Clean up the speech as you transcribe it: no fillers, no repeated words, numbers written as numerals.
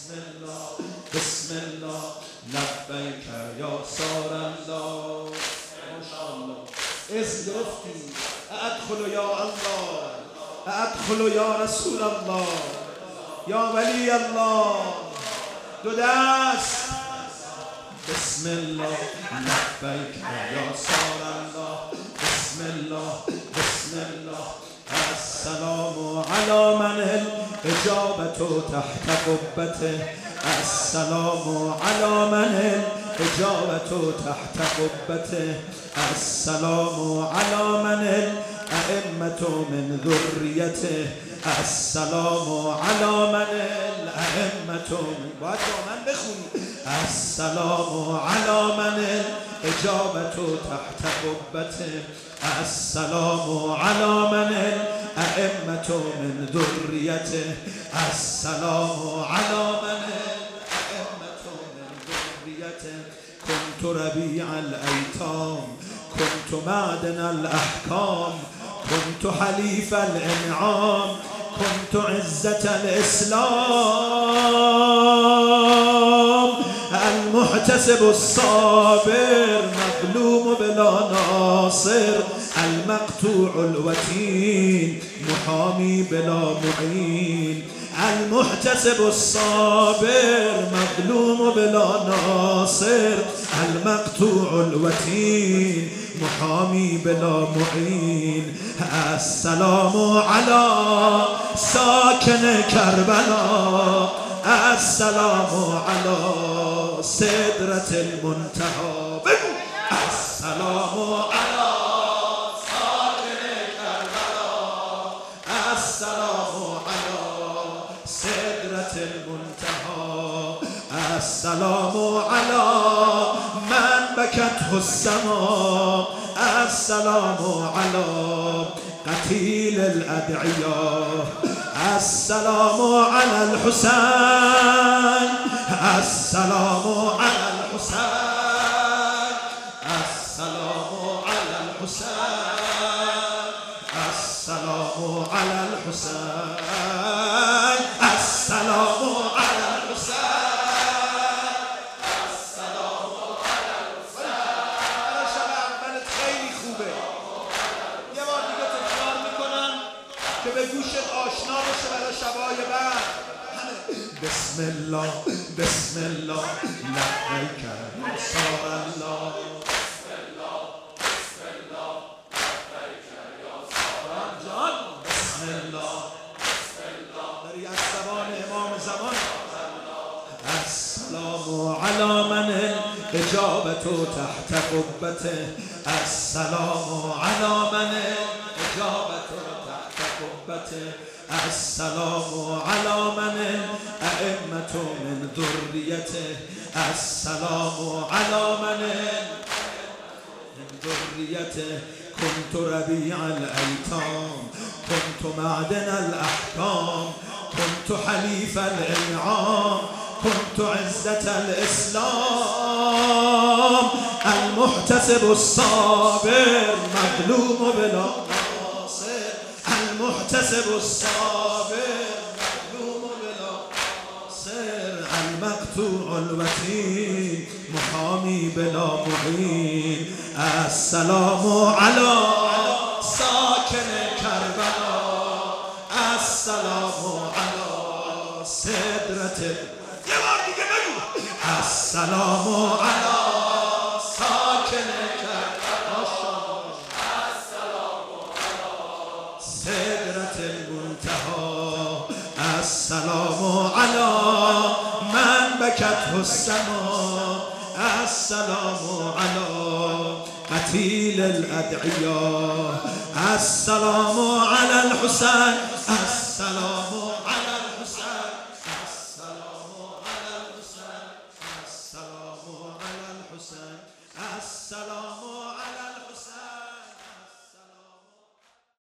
بسم الله لبیک یا سار الله. ماشاءالله اسم گرفتی. ادخل یا الله، ادخل یا رسول الله، یا ولی الله. دو دست. بسم الله لبیک یا سار الله. بسم الله بسم الله. السلام علی من الاجابة تحت قبته. السلام علی من الاجابة تحت قبته. السلام علی من الائمة من ذریته. السلام علی من الائمة باید با من بخونی. السلام علی من الاجابة تحت قبته. السلام علی من الائمة من ذریته. السلام علی من الائمة من ذریته. كنت ربيع الأيتام، كنت معدن الأحكام، كنت حليف الإنعام، كنت عزة الإسلام. المحتسب الصابر مظلوم بلا ناصر. المقطوع الوتين محامي بلا معين. المحتسب الصابر مظلوم بلا ناصر. المقطوع الوتين محامي بلا معين. السلام على ساكن كربلاء. السلام على سدرة المنتهى. السلام على ساكن كربلاء. السلام على سدرة المنتهى. السلام على من بكته السماء. السلام على قتيل الأدعياء. السلام على الحسين. السلام على الحسين. السلام على الحسين. السلام على الحسين. السلام على الحسين. السلام على الحسين. شب اولت خیلی خوبه. یه بار دیگه تکرار میکنم که به گوشت آشنا بشه برای شبای بعد. بسم الله بسم الله لبیک یا سار الله. بسم الله بسم الله لبیک یا سار الله. بسم الله بسم الله داری از زبان امام زمان. السلام علی من الاجابة تحت قبته. السلام علی من الاجابة تحت قبته. السلام علی من الائمة من ذریته. السلام علی من ذریته. كنت ربيع الأيتام، كنت معدن الأحكام، كنت حليف الإنعام، كنت عزة الإسلام. المحتسب الصابر مظلوم بلا ناصر. المحتسب الصابر مظلوم بلا ناصر. المقطوع الوتين محامي بلا معين. السلام على ساكن كربلاء. السلام على سدرة. السلام على ساكن كربلاء. السلام على سدرة المنتهى. السلام على من بكته السماء. السلام على قتيل الأدعياء. السلام على الحسين. السلام